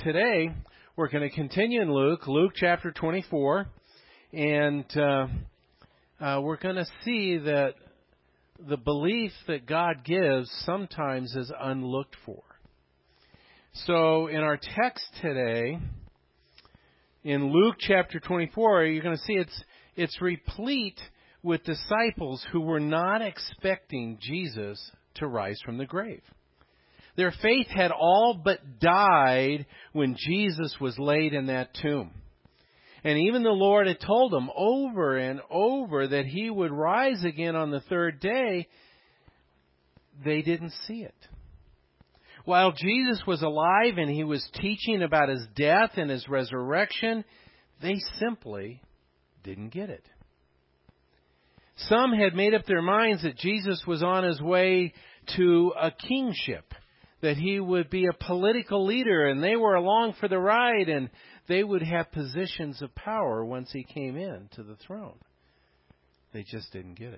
today we're going to continue in Luke chapter 24, and we're going to see that the belief that God gives sometimes is unlooked for. So in our text today, in Luke chapter 24, you're going to see it's replete with disciples who were not expecting Jesus to rise from the grave. Their faith had all but died when Jesus was laid in that tomb. And even the Lord had told them over and over that He would rise again on the third day. They didn't see it. While Jesus was alive and He was teaching about His death and His resurrection, they simply didn't get it. Some had made up their minds that Jesus was on His way to a kingship, that He would be a political leader, and they were along for the ride, and they would have positions of power once He came in to the throne. They just didn't get it.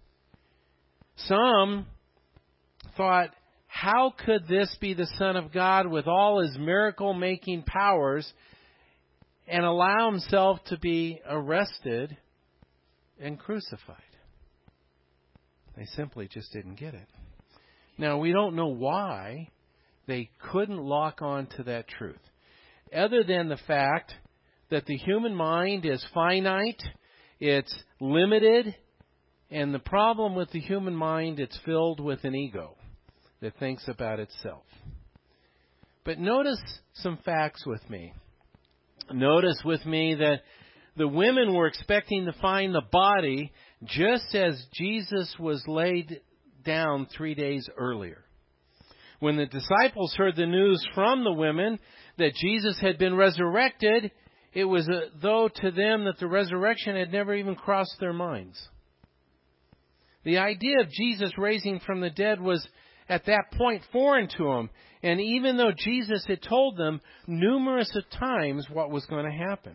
Some thought, how could this be the Son of God with all His miracle-making powers and allow Himself to be arrested and crucified? They simply just didn't get it. Now, we don't know why they couldn't lock on to that truth, other than the fact that the human mind is finite, it's limited, and the problem with the human mind, it's filled with an ego that thinks about itself. But notice some facts with me. Notice with me that the women were expecting to find the body just as Jesus was laid down 3 days earlier. When the disciples heard the news from the women that Jesus had been resurrected, it was as though to them that the resurrection had never even crossed their minds. The idea of Jesus raising from the dead was at that point foreign to them. And even though Jesus had told them numerous times what was going to happen.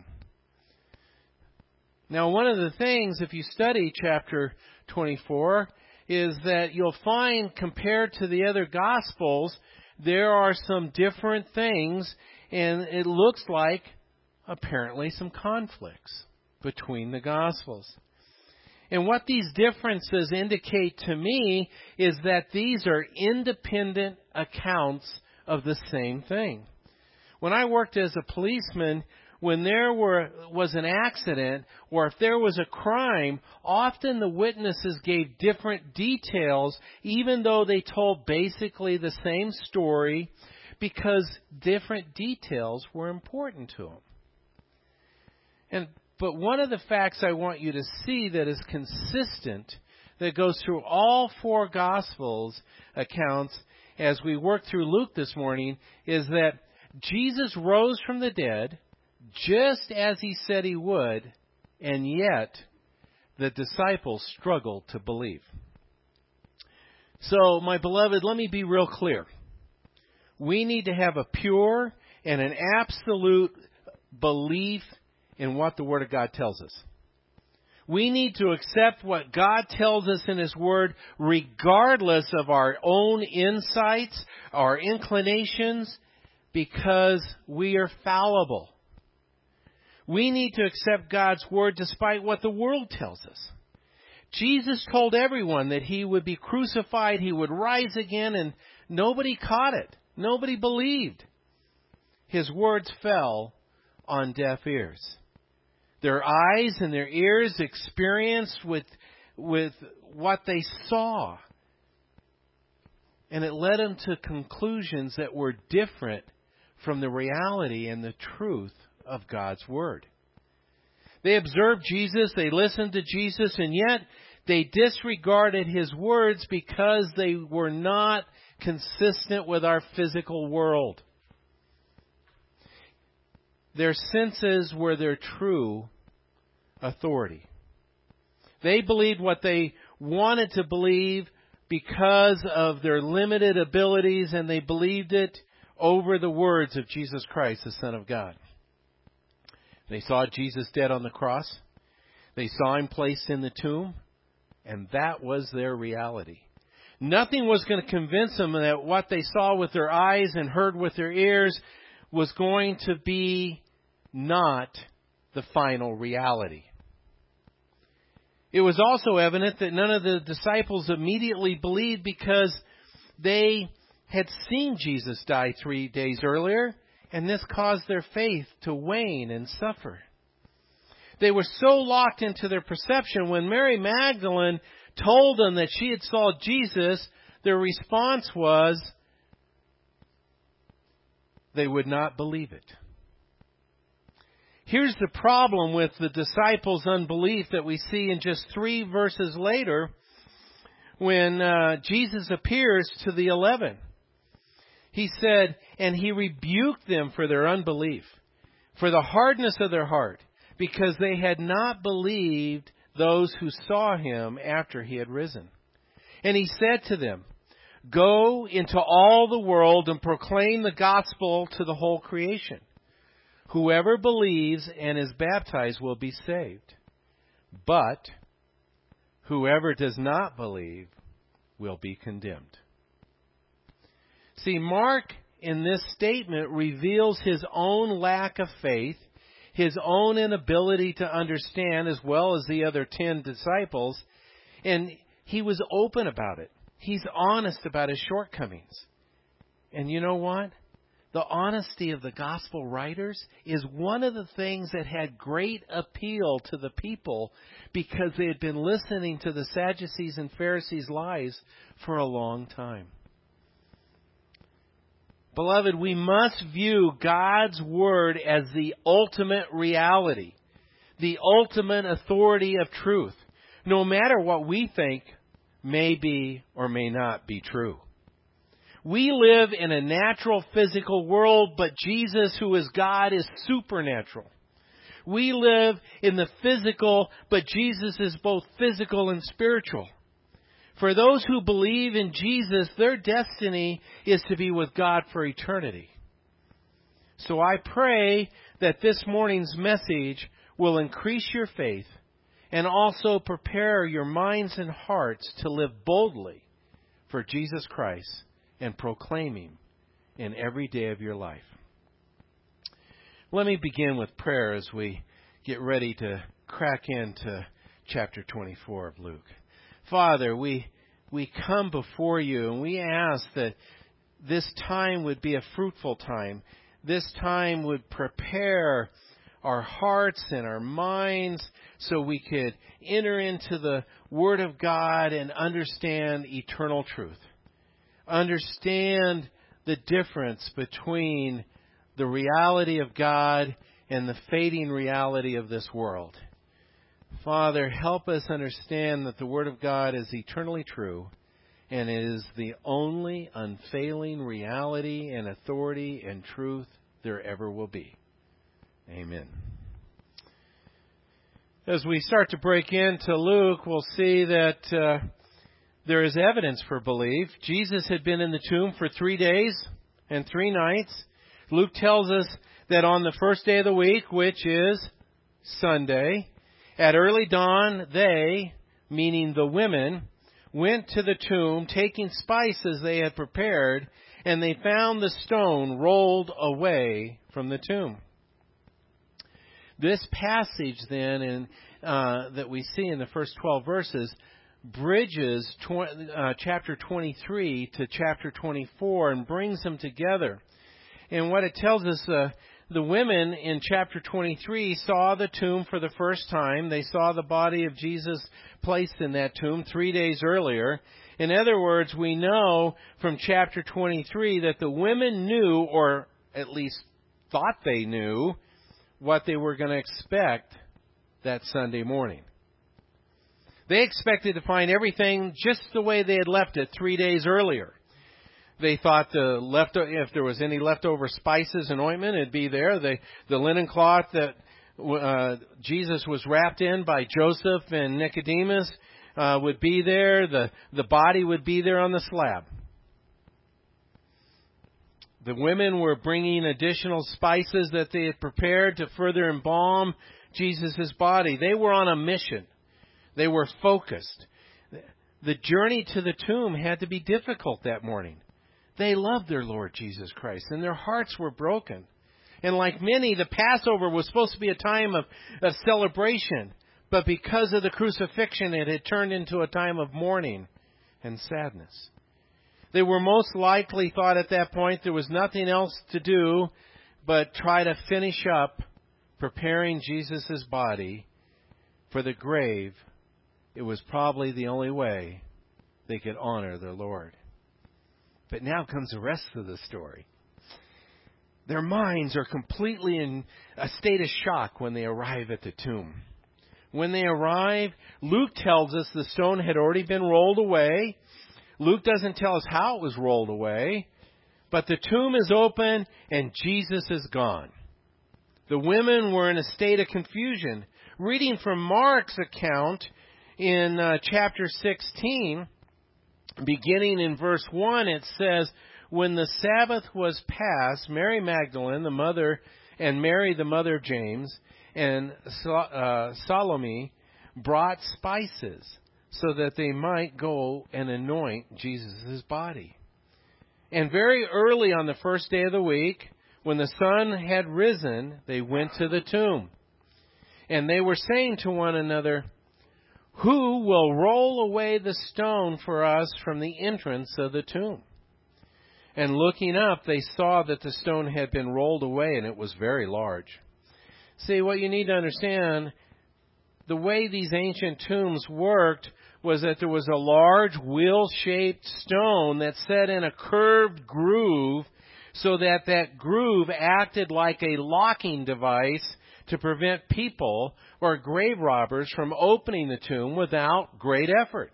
Now, one of the things, if you study chapter 24, is that you'll find, compared to the other Gospels, there are some different things, and it looks like, apparently, some conflicts between the Gospels. And what these differences indicate to me is that these are independent accounts of the same thing. When I worked as a policeman, when there was an accident or if there was a crime, often the witnesses gave different details, even though they told basically the same story, because different details were important to them. But one of the facts I want you to see that is consistent, that goes through all four Gospels accounts as we work through Luke this morning, is that Jesus rose from the dead just as He said He would, and yet the disciples struggled to believe. So, my beloved, let me be real clear. We need to have a pure and an absolute belief in what the Word of God tells us. We need to accept what God tells us in His Word regardless of our own insights, our inclinations, because we are fallible. We need to accept God's Word despite what the world tells us. Jesus told everyone that He would be crucified, He would rise again, and nobody caught it. Nobody believed. His words fell on deaf ears. Their eyes and their ears experienced with what they saw. And it led them to conclusions that were different from the reality and the truth of God's Word. They observed Jesus, they listened to Jesus, and yet they disregarded His words because they were not consistent with our physical world. Their senses were their true authority. They believed what they wanted to believe because of their limited abilities, and they believed it over the words of Jesus Christ, the Son of God. They saw Jesus dead on the cross. They saw Him placed in the tomb, and that was their reality. Nothing was going to convince them that what they saw with their eyes and heard with their ears was going to be not the final reality. It was also evident that none of the disciples immediately believed because they had seen Jesus die 3 days earlier, and this caused their faith to wane and suffer. They were so locked into their perception when Mary Magdalene told them that she had saw Jesus, their response was they would not believe it. Here's the problem with the disciples' unbelief that we see in just 3 verses later when Jesus appears to the 11. He said, and he rebuked them for their unbelief, for the hardness of their heart, because they had not believed those who saw him after he had risen. And he said to them, go into all the world and proclaim the gospel to the whole creation. Whoever believes and is baptized will be saved. But whoever does not believe will be condemned. See, Mark in this statement reveals his own lack of faith, his own inability to understand, as well as the other 10 disciples, and he was open about it. He's honest about his shortcomings. And you know what? The honesty of the gospel writers is one of the things that had great appeal to the people because they had been listening to the Sadducees and Pharisees' lies for a long time. Beloved, we must view God's Word as the ultimate reality, the ultimate authority of truth, no matter what we think may be or may not be true. We live in a natural physical world, but Jesus, who is God, is supernatural. We live in the physical, but Jesus is both physical and spiritual. For those who believe in Jesus, their destiny is to be with God for eternity. So I pray that this morning's message will increase your faith and also prepare your minds and hearts to live boldly for Jesus Christ and proclaim Him in every day of your life. Let me begin with prayer as we get ready to crack into chapter 24 of Luke. Father, we come before you and we ask that this time would be a fruitful time. This time would prepare our hearts and our minds so we could enter into the Word of God and understand eternal truth. Understand the difference between the reality of God and the fading reality of this world. Father, help us understand that the Word of God is eternally true and it is the only unfailing reality and authority and truth there ever will be. Amen. As we start to break into Luke, we'll see that there is evidence for belief. Jesus had been in the tomb for 3 days and 3 nights. Luke tells us that on the first day of the week, which is Sunday, at early dawn, they, meaning the women, went to the tomb, taking spices they had prepared, and they found the stone rolled away from the tomb. This passage then that we see in the first 12 verses bridges chapter 23 to chapter 24 and brings them together. And what it tells us, the women in chapter 23 saw the tomb for the first time. They saw the body of Jesus placed in that tomb 3 days earlier. In other words, we know from chapter 23 that the women knew, or at least thought they knew, what they were going to expect that Sunday morning. They expected to find everything just the way they had left it 3 days earlier. They thought if there was any leftover spices and ointment, it'd be there. The linen cloth that Jesus was wrapped in by Joseph and Nicodemus would be there. The body would be there on the slab. The women were bringing additional spices that they had prepared to further embalm Jesus' body. They were on a mission. They were focused. The journey to the tomb had to be difficult that morning. They loved their Lord Jesus Christ, and their hearts were broken. And like many, the Passover was supposed to be a time of celebration. But because of the crucifixion, it had turned into a time of mourning and sadness. They were most likely thought at that point there was nothing else to do but try to finish up preparing Jesus' body for the grave. It was probably the only way they could honor their Lord. But now comes the rest of the story. Their minds are completely in a state of shock when they arrive at the tomb. When they arrive, Luke tells us the stone had already been rolled away. Luke doesn't tell us how it was rolled away, but the tomb is open and Jesus is gone. The women were in a state of confusion. Reading from Mark's account in chapter 16, beginning in verse 1, it says, "When the Sabbath was past, Mary Magdalene, the mother, and Mary, the mother of James, and Salome brought spices so that they might go and anoint Jesus' body. And very early on the first day of the week, when the sun had risen, they went to the tomb. And they were saying to one another, 'Who will roll away the stone for us from the entrance of the tomb?' And looking up, they saw that the stone had been rolled away, and it was very large." See, what you need to understand, the way these ancient tombs worked was that there was a large wheel-shaped stone that set in a curved groove so that that groove acted like a locking device to prevent people or grave robbers from opening the tomb without great effort.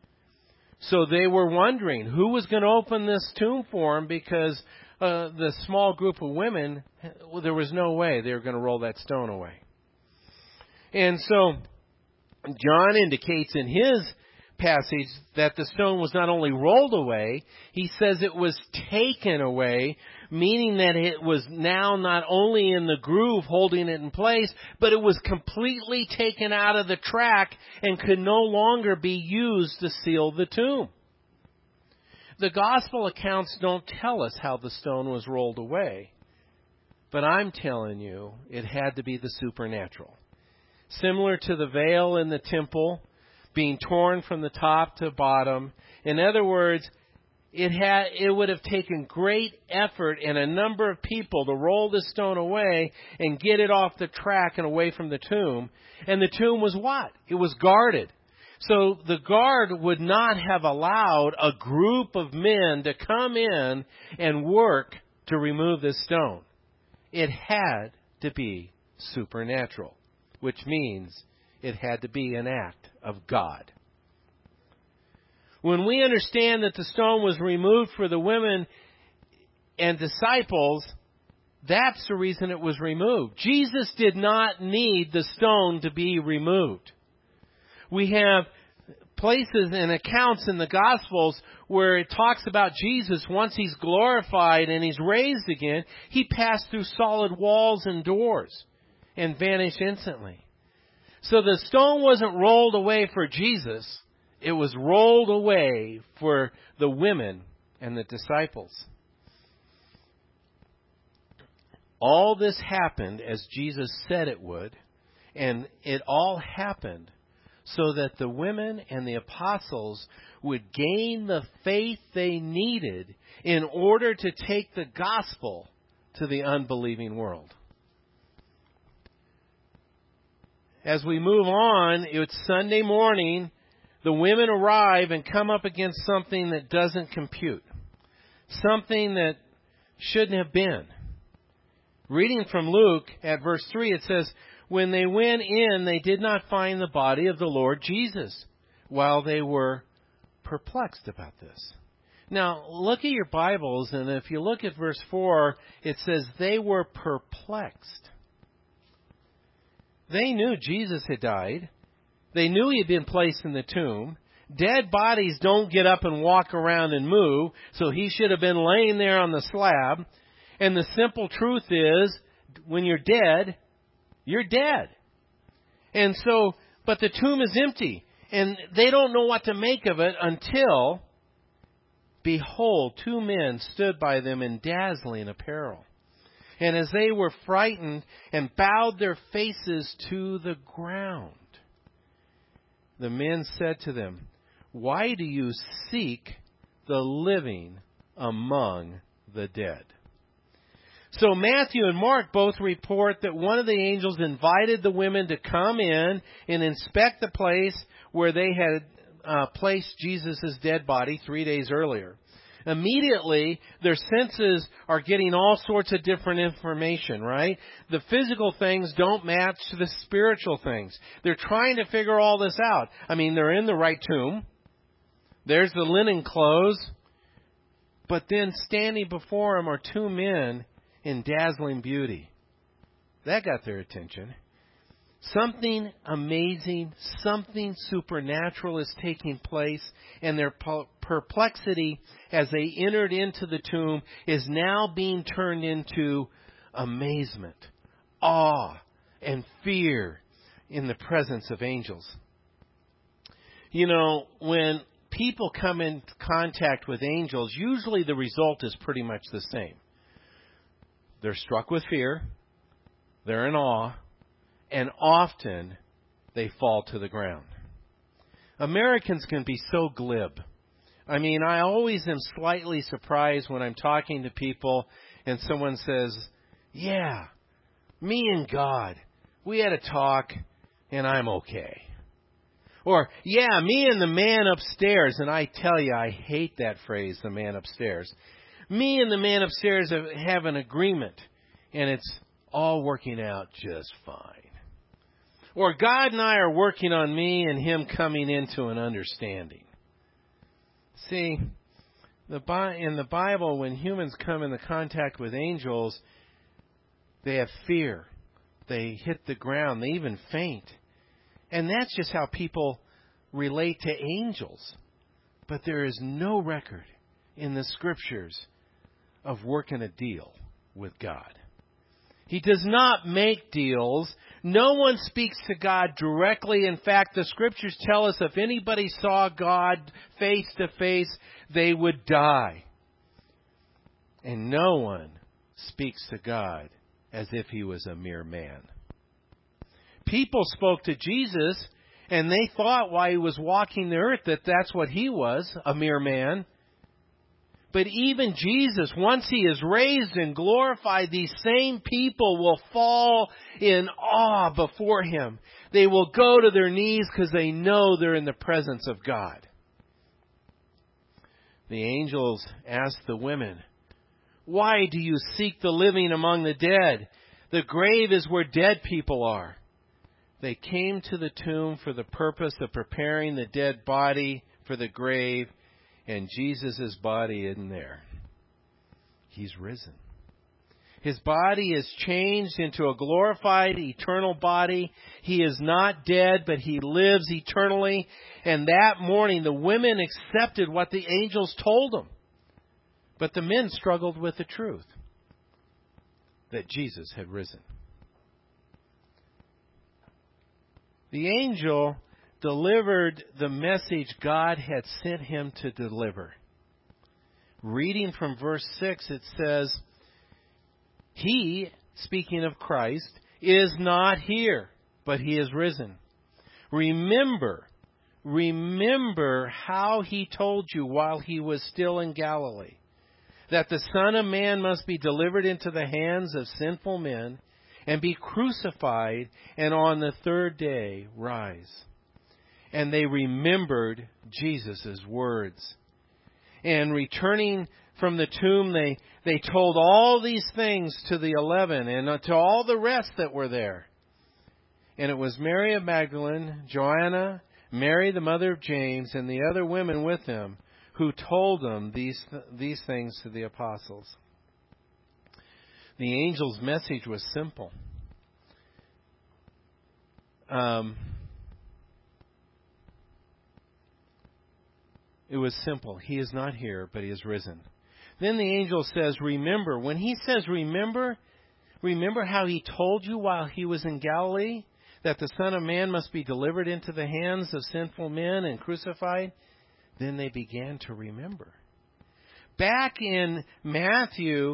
So they were wondering who was going to open this tomb for them, because the small group of women, well, there was no way they were going to roll that stone away. And so John indicates in his passage that the stone was not only rolled away, he says it was taken away, meaning that it was now not only in the groove holding it in place, but it was completely taken out of the track and could no longer be used to seal the tomb. The gospel accounts don't tell us how the stone was rolled away, but I'm telling you, it had to be the supernatural. Similar to the veil in the temple being torn from the top to bottom. In other words, it would have taken great effort and a number of people to roll the stone away and get it off the track and away from the tomb. And the tomb was what? It was guarded. So the guard would not have allowed a group of men to come in and work to remove this stone. It had to be supernatural, which means it had to be an act of God. When we understand that the stone was removed for the women and disciples, that's the reason it was removed. Jesus did not need the stone to be removed. We have places and accounts in the Gospels where it talks about Jesus, once He's glorified and He's raised again, He passed through solid walls and doors and vanished instantly. So the stone wasn't rolled away for Jesus. It was rolled away for the women and the disciples. All this happened as Jesus said it would, and it all happened so that the women and the apostles would gain the faith they needed in order to take the gospel to the unbelieving world. As we move on, it's Sunday morning. The women arrive and come up against something that doesn't compute. Something that shouldn't have been. Reading from Luke at verse 3, it says, "When they went in, they did not find the body of the Lord Jesus," while they were perplexed about this. Now, look at your Bibles, and if you look at verse 4, it says they were perplexed. They knew Jesus had died. They knew He had been placed in the tomb. Dead bodies don't get up and walk around and move, so He should have been laying there on the slab. And the simple truth is, when you're dead, you're dead. And so, but the tomb is empty, and they don't know what to make of it until, behold, two men stood by them in dazzling apparel. And as they were frightened and bowed their faces to the ground, the men said to them, "Why do you seek the living among the dead?" So Matthew and Mark both report that one of the angels invited the women to come in and inspect the place where they had placed Jesus' dead body 3 days earlier. Immediately, their senses are getting all sorts of different information, right? The physical things don't match the spiritual things. They're trying to figure all this out. I mean, they're in the right tomb. There's the linen clothes. But then standing before them are two men in dazzling beauty. That got their attention. Something amazing, something supernatural is taking place, and their perplexity as they entered into the tomb is now being turned into amazement, awe, and fear in the presence of angels. You know, when people come in contact with angels, usually the result is pretty much the same. They're struck with fear, they're in awe, and often they fall to the ground. Americans can be so glib. I mean, I always am slightly surprised when I'm talking to people and someone says, "Yeah, me and God, we had a talk and I'm okay." Or, "Yeah, me and the man upstairs," and I tell you, I hate that phrase, the man upstairs. "Me and the man upstairs have an agreement and it's all working out just fine." Or, "God and I are working on me and him coming into an understanding." See, in the Bible, when humans come into contact with angels, they have fear. They hit the ground. They even faint. And that's just how people relate to angels. But there is no record in the Scriptures of working a deal with God. He does not make deals. No one speaks to God directly. In fact, the Scriptures tell us if anybody saw God face to face, they would die. And no one speaks to God as if he was a mere man. People spoke to Jesus, and they thought while he was walking the earth that that's what he was, a mere man. But even Jesus, once he is raised and glorified, these same people will fall in awe before him. They will go to their knees because they know they're in the presence of God. The angels asked the women, "Why do you seek the living among the dead? The grave is where dead people are." They came to the tomb for the purpose of preparing the dead body for the grave, and Jesus' body isn't there. He's risen. His body is changed into a glorified, eternal body. He is not dead, but he lives eternally. And that morning, the women accepted what the angels told them. But the men struggled with the truth that Jesus had risen. The angel delivered the message God had sent him to deliver. Reading from verse 6, it says, "He," speaking of Christ, "is not here, but he is risen. Remember how he told you while he was still in Galilee, that the Son of Man must be delivered into the hands of sinful men and be crucified, and on the third day rise." And they remembered Jesus' words. And returning from the tomb, they told all these things to the 11 and to all the rest that were there. And it was Mary of Magdalene, Joanna, Mary the mother of James, and the other women with them who told them these things to the apostles. The angel's message was simple. It was simple. He is not here, but he is risen. Then the angel says, "Remember." When he says remember how he told you while he was in Galilee that the Son of Man must be delivered into the hands of sinful men and crucified. Then they began to remember. Back in Matthew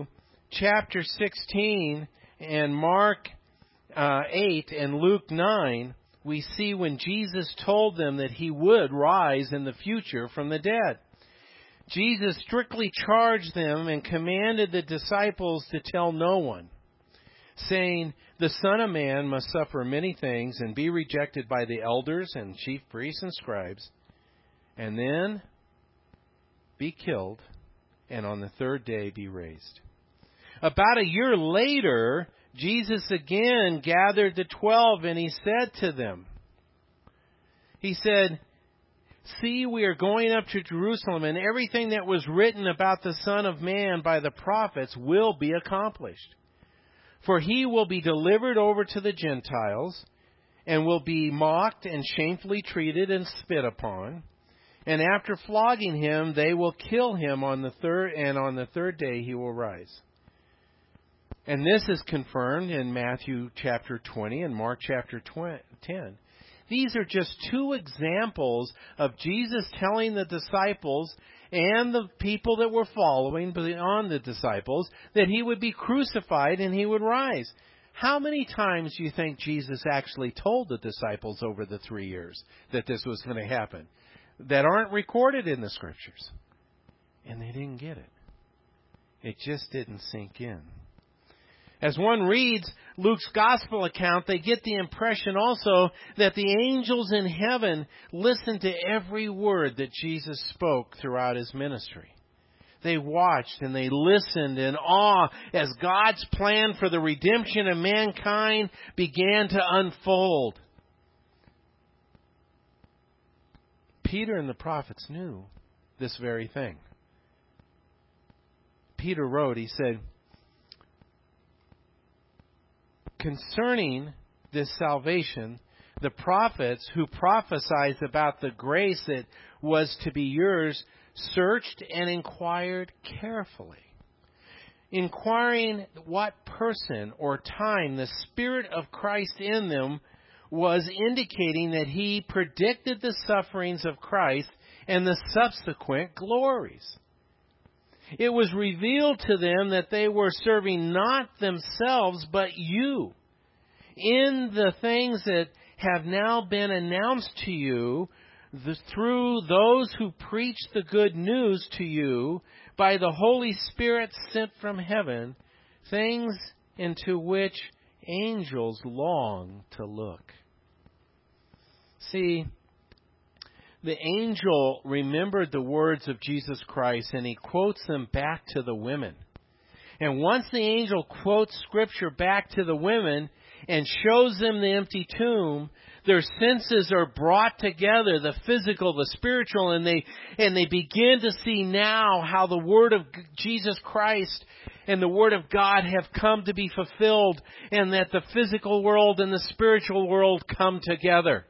chapter 16 and Mark 8 and Luke 9, we see when Jesus told them that he would rise in the future from the dead. Jesus strictly charged them and commanded the disciples to tell no one, saying, "The Son of Man must suffer many things and be rejected by the elders and chief priests and scribes, and then be killed, and on the third day be raised." About a year later, Jesus again gathered the 12, and he said to them, he said, "See, we are going up to Jerusalem, and everything that was written about the Son of Man by the prophets will be accomplished. For he will be delivered over to the Gentiles, and will be mocked and shamefully treated and spit upon. And after flogging him, they will kill him on the third day he will rise." And this is confirmed in Matthew chapter 20 and Mark chapter 10. These are just two examples of Jesus telling the disciples and the people that were following beyond the disciples that he would be crucified and he would rise. How many times do you think Jesus actually told the disciples over the 3 years that this was going to happen that aren't recorded in the Scriptures? And they didn't get it. It just didn't sink in. As one reads Luke's gospel account, they get the impression also that the angels in heaven listened to every word that Jesus spoke throughout his ministry. They watched and they listened in awe as God's plan for the redemption of mankind began to unfold. Peter and the prophets knew this very thing. Peter wrote, he said, "Concerning this salvation, the prophets who prophesied about the grace that was to be yours searched and inquired carefully, inquiring what person or time the Spirit of Christ in them was indicating that he predicted the sufferings of Christ and the subsequent glories. It was revealed to them that they were serving not themselves, but you, in the things that have now been announced to you through those who preach the good news to you by the Holy Spirit sent from heaven, things into which angels long to look." See, the angel remembered the words of Jesus Christ, and he quotes them back to the women. And once the angel quotes Scripture back to the women and shows them the empty tomb, their senses are brought together, the physical, the spiritual, and they begin to see now how the Word of Jesus Christ and the Word of God have come to be fulfilled, and that the physical world and the spiritual world come together.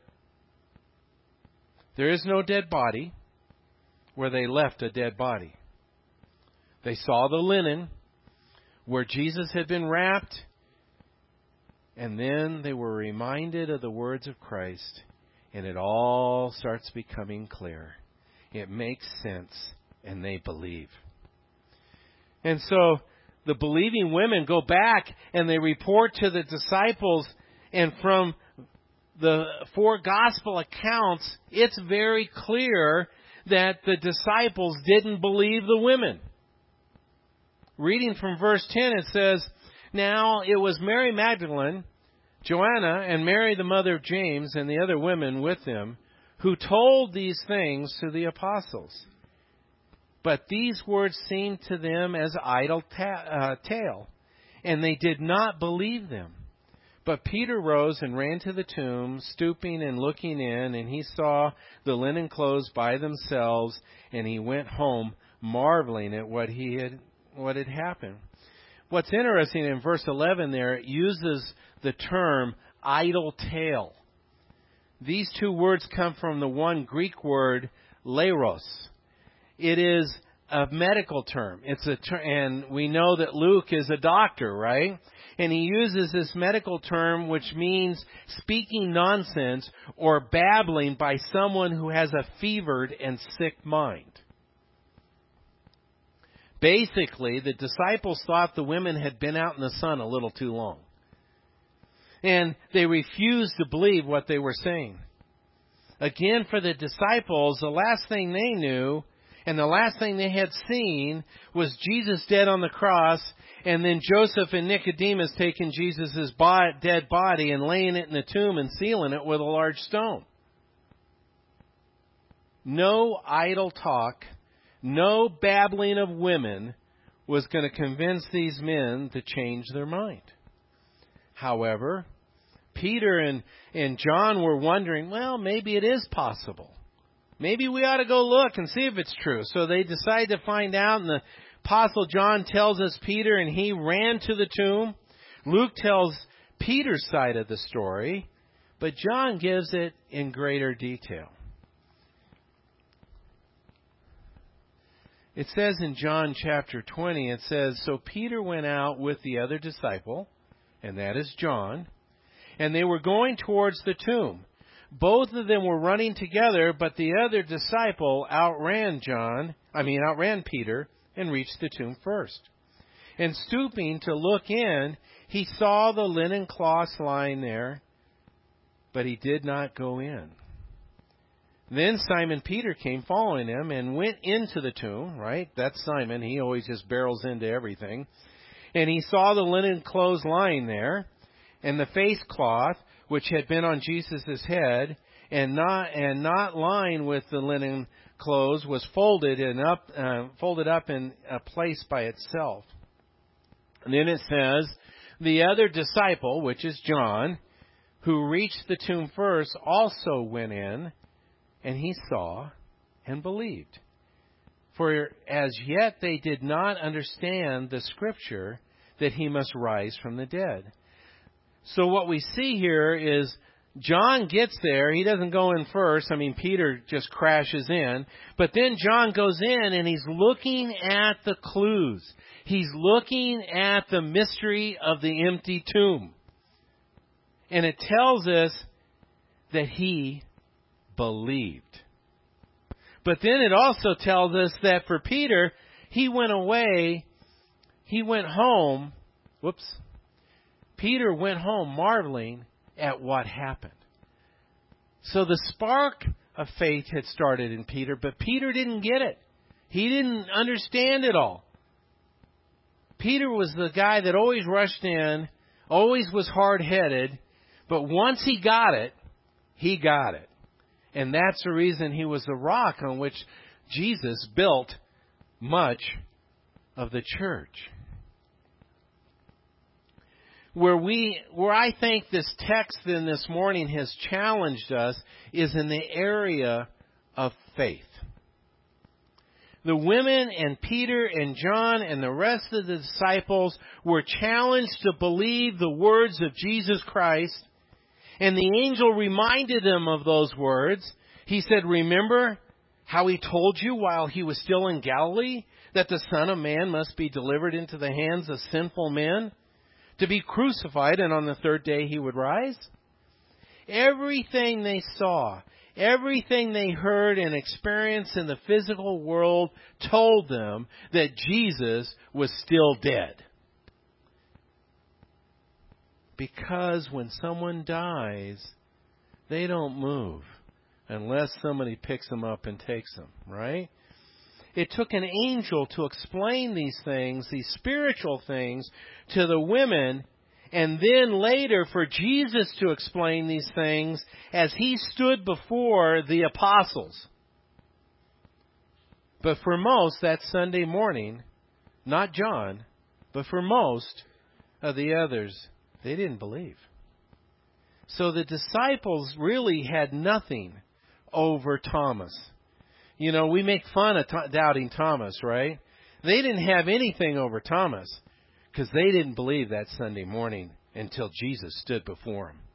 There is no dead body where they left a dead body. They saw the linen where Jesus had been wrapped, and then they were reminded of the words of Christ, and it all starts becoming clear. It makes sense, and they believe. And so the believing women go back and they report to the disciples, and from the 4 gospel accounts, it's very clear that the disciples didn't believe the women. Reading from verse 10, it says, "Now it was Mary Magdalene, Joanna, and Mary the mother of James, and the other women with them, who told these things to the apostles. But these words seemed to them as idle tale, and they did not believe them. But Peter rose and ran to the tomb, stooping and looking in, and he saw the linen clothes by themselves, and he went home, marveling at what had happened." What's interesting in verse 11 there, it uses the term idle tale. These two words come from the one Greek word, leiros. It is a medical term. And we know that Luke is a doctor, right? And he uses this medical term, which means speaking nonsense or babbling by someone who has a fevered and sick mind. Basically, the disciples thought the women had been out in the sun a little too long. And they refused to believe what they were saying. Again, for the disciples, the last thing they knew and the last thing they had seen was Jesus dead on the cross, and then Joseph and Nicodemus taking Jesus' dead body and laying it in the tomb and sealing it with a large stone. No idle talk, no babbling of women was going to convince these men to change their mind. However, Peter and John were wondering, well, maybe it is possible. Maybe we ought to go look and see if it's true. So they decide to find out, and the Apostle John tells us Peter and he ran to the tomb. Luke tells Peter's side of the story, but John gives it in greater detail. It says in John chapter 20, it says, "So Peter went out with the other disciple," and that is John, "and they were going towards the tomb. Both of them were running together, but the other disciple outran Peter and reached the tomb first. And stooping to look in, he saw the linen cloths lying there, but he did not go in. Then Simon Peter came following him and went into the tomb," right? That's Simon. He always just barrels into everything. "And he saw the linen clothes lying there, and the face cloth which had been on Jesus' head, and not lying with the linen clothes, was folded up in a place by itself." And then it says, "The other disciple," which is John, "who reached the tomb first, also went in, and he saw and believed. For as yet they did not understand the scripture that he must rise from the dead." So what we see here is John gets there. He doesn't go in first. Peter just crashes in. But then John goes in and he's looking at the clues. He's looking at the mystery of the empty tomb. And it tells us that he believed. But then it also tells us that for Peter, he went home. Peter went home marveling at what happened. So the spark of faith had started in Peter, but Peter didn't get it. He didn't understand it all. Peter was the guy that always rushed in, always was hard-headed, but once he got it, he got it. And that's the reason he was the rock on which Jesus built much of the church. Where I think this text then this morning has challenged us is in the area of faith. The women and Peter and John and the rest of the disciples were challenged to believe the words of Jesus Christ, and the angel reminded them of those words. He said, "Remember how he told you while he was still in Galilee that the Son of Man must be delivered into the hands of sinful men, to be crucified, and on the third day he would rise?" Everything they saw, everything they heard and experienced in the physical world told them that Jesus was still dead. Because when someone dies, they don't move unless somebody picks them up and takes them, right? It took an angel to explain these things, these spiritual things, to the women, and then later for Jesus to explain these things as he stood before the apostles. But for most, that Sunday morning, not John, but for most of the others, they didn't believe. So the disciples really had nothing over Thomas. We make fun of doubting Thomas, right? They didn't have anything over Thomas because they didn't believe that Sunday morning until Jesus stood before them.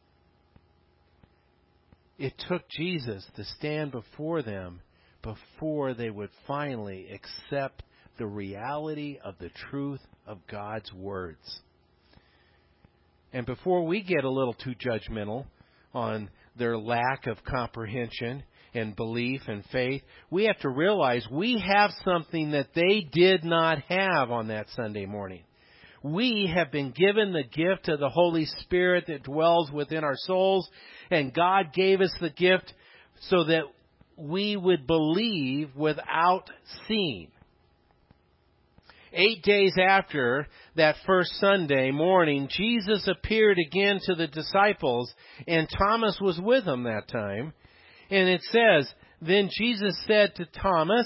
It took Jesus to stand before them before they would finally accept the reality of the truth of God's words. And before we get a little too judgmental on their lack of comprehension and belief and faith. We have to realize we have something that they did not have on that Sunday morning. We have been given the gift of the Holy Spirit that dwells within our souls, and God gave us the gift so that we would believe without seeing. 8 days after that first Sunday morning, Jesus appeared again to the disciples, and Thomas was with them that time. And it says, then Jesus said to Thomas,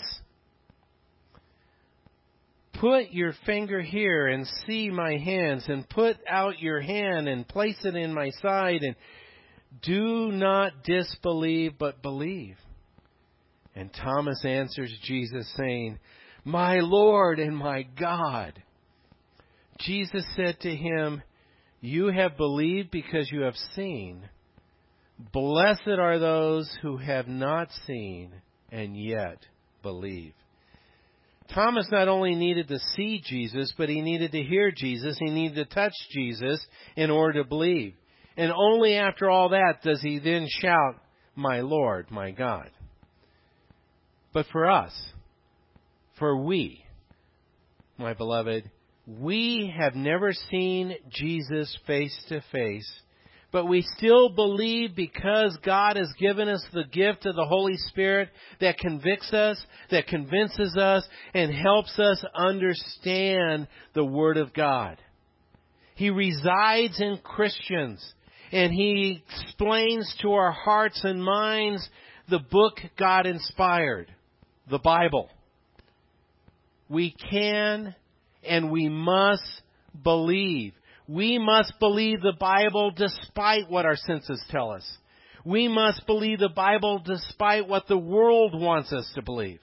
put your finger here and see my hands, and put out your hand and place it in my side, and do not disbelieve, but believe. And Thomas answers Jesus, saying, my Lord and my God. Jesus said to him, you have believed because you have seen. Blessed are those who have not seen and yet believe. Thomas not only needed to see Jesus, but he needed to hear Jesus. He needed to touch Jesus in order to believe. And only after all that does he then shout, my Lord, my God. But for us, for we, my beloved, we have never seen Jesus face to face, but we still believe because God has given us the gift of the Holy Spirit that convicts us, that convinces us, and helps us understand the Word of God. He resides in Christians, and He explains to our hearts and minds the book God inspired, the Bible. We can and we must believe. We must believe the Bible despite what our senses tell us. We must believe the Bible despite what the world wants us to believe.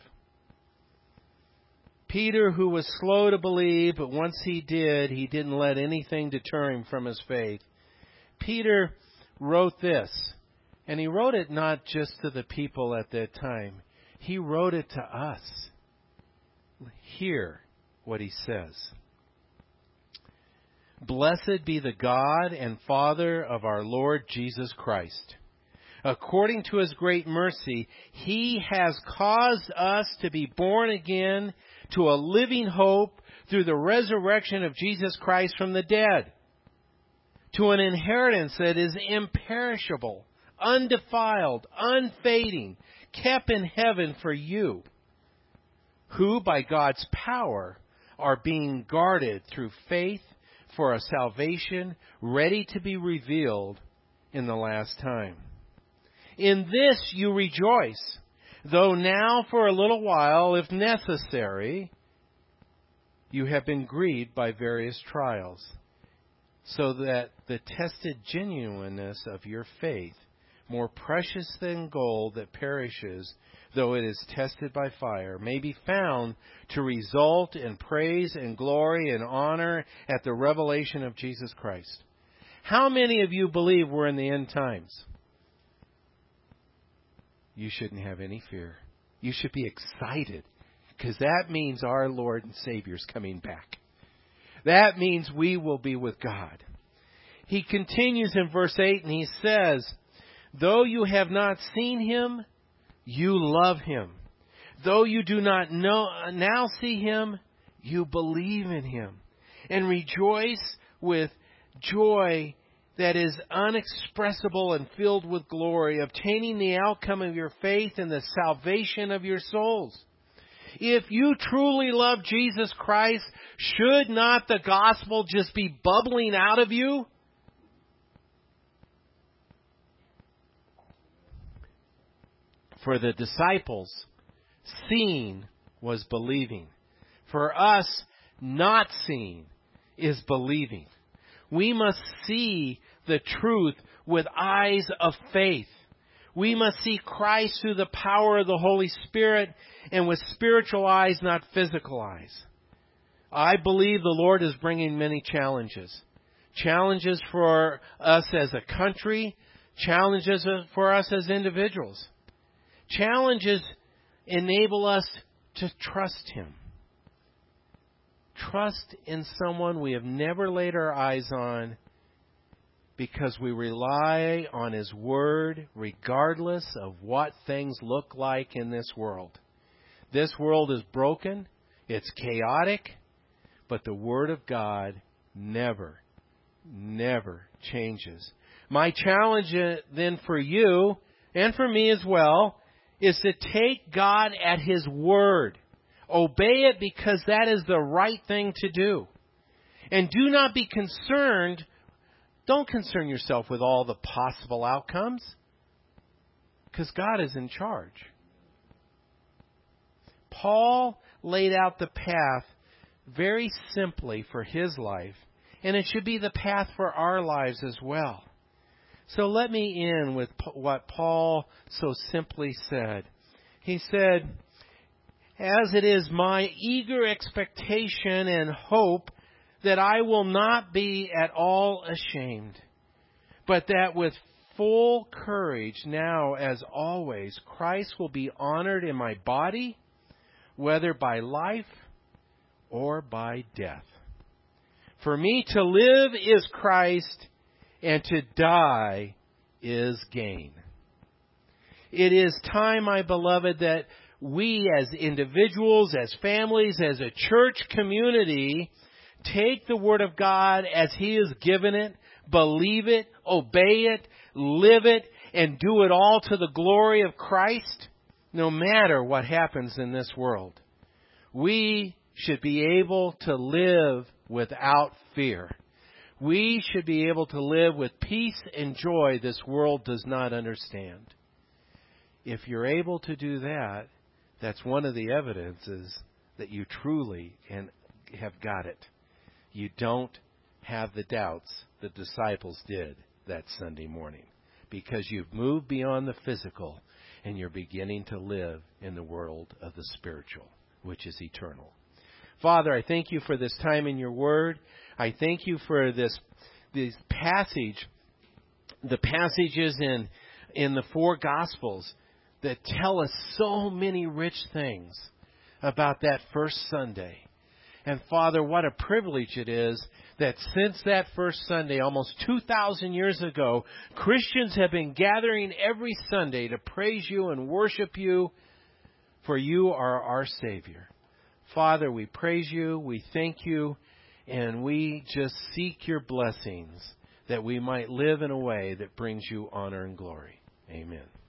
Peter, who was slow to believe, but once he didn't let anything deter him from his faith. Peter wrote this, and he wrote it not just to the people at that time. He wrote it to us. Hear what he says. Blessed be the God and Father of our Lord Jesus Christ. According to His great mercy, He has caused us to be born again to a living hope through the resurrection of Jesus Christ from the dead, to an inheritance that is imperishable, undefiled, unfading, kept in heaven for you, who by God's power are being guarded through faith for a salvation ready to be revealed in the last time. In this you rejoice, though now for a little while, if necessary, you have been grieved by various trials, so that the tested genuineness of your faith, more precious than gold that perishes, though it is tested by fire, may be found to result in praise and glory and honor at the revelation of Jesus Christ. How many of you believe we're in the end times? You shouldn't have any fear. You should be excited, because that means our Lord and Savior is coming back. That means we will be with God. He continues in verse 8 and he says, though you have not seen Him, you love Him. Though you do not now see Him, you believe in Him and rejoice with joy that is unexpressible and filled with glory, obtaining the outcome of your faith and the salvation of your souls. If you truly love Jesus Christ, should not the gospel just be bubbling out of you? For the disciples, seeing was believing. For us, not seeing is believing. We must see the truth with eyes of faith. We must see Christ through the power of the Holy Spirit and with spiritual eyes, not physical eyes. I believe the Lord is bringing many challenges. Challenges for us as a country. Challenges for us as individuals. Challenges enable us to trust Him. Trust in someone we have never laid our eyes on, because we rely on His Word regardless of what things look like in this world. This world is broken. It's chaotic. But the Word of God never changes. My challenge then for you and for me as well is to take God at His Word. Obey it because that is the right thing to do. And do not be concerned. Don't concern yourself with all the possible outcomes because God is in charge. Paul laid out the path very simply for his life, and it should be the path for our lives as well. So let me end with what Paul so simply said. He said, "As it is my eager expectation and hope that I will not be at all ashamed, but that with full courage now as always, Christ will be honored in my body, whether by life or by death. For me to live is Christ, and to die is gain." It is time, my beloved, that we as individuals, as families, as a church community, take the Word of God as He has given it, believe it, obey it, live it, and do it all to the glory of Christ, no matter what happens in this world. We should be able to live without fear. We should be able to live with peace and joy this world does not understand. If you're able to do that, that's one of the evidences that you truly have got it. You don't have the doubts the disciples did that Sunday morning, because you've moved beyond the physical and you're beginning to live in the world of the spiritual, which is eternal. Father, I thank you for this time in your Word. I thank you for this passage, the passages in the four Gospels that tell us so many rich things about that first Sunday. And Father, what a privilege it is that since that first Sunday, almost 2,000 years ago, Christians have been gathering every Sunday to praise you and worship you, for you are our Savior. Father, we praise you, we thank you, and we just seek your blessings that we might live in a way that brings you honor and glory. Amen.